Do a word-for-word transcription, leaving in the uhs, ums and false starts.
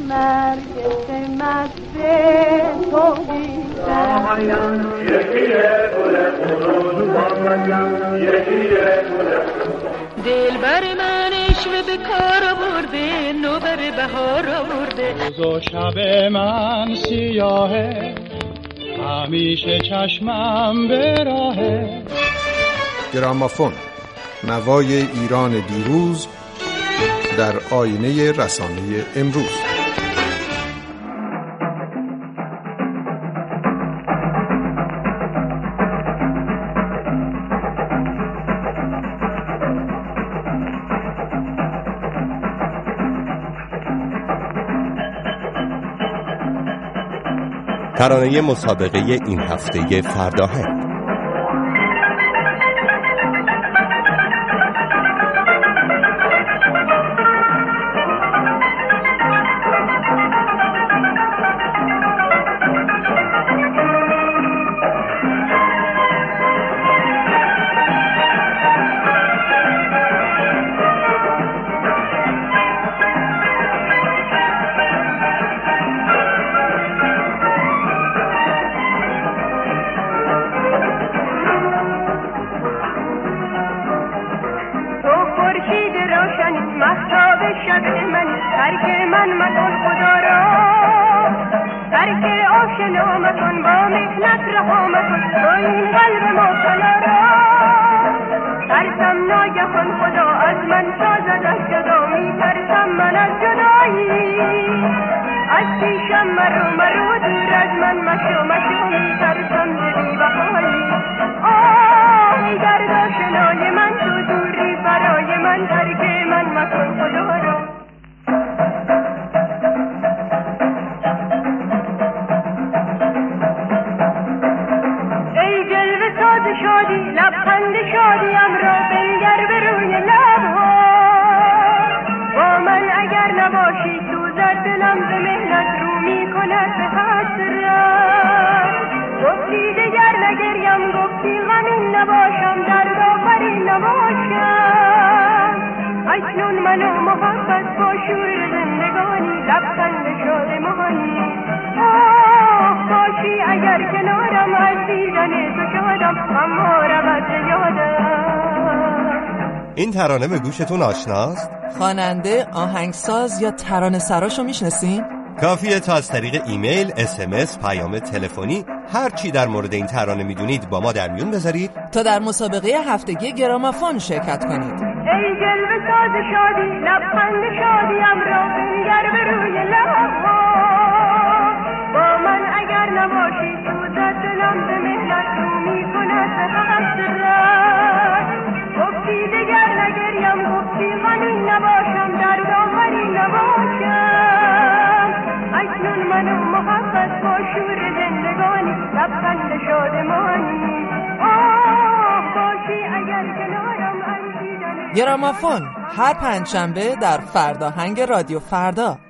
نرگس مست تو دیدم یکیه گل خروز با یکیه گل دلبر من عشق به کار برده نوبر بهار برده روز و شب من سیاهه همیشه چشمم به راهه. گرامافون، نوای ایران دیروز در آینه رسانه امروز. ترانه مسابقه این هفته فرداهنگ. این ترانه به گوشتون آشناست؟ خواننده، آهنگساز یا ترانه سراشو میشناسین؟ کافیه تا از طریق ایمیل، اس ام اس، پیام تلفنی هر چی در مورد این ترانه میدونید با ما در میون بذارید تا در مسابقه هفتگی گرامافون شرکت کنید. ای جلوه ساز شادی، لبخند شادیم را بنگر به روی لبها. با من اگر نباشی سوزد دلم به مهنت رو میکند حسرت. گفتی دگر نگریم، گفتی غمی نباشم، درد آوری نباشم. اکنون من و محبت با شور زندگانی، لبخند شادمانی. آه باشی اگر کنارم اندیدن. گرامافون هر پنجشنبه در فرداهنگ رادیو فردا.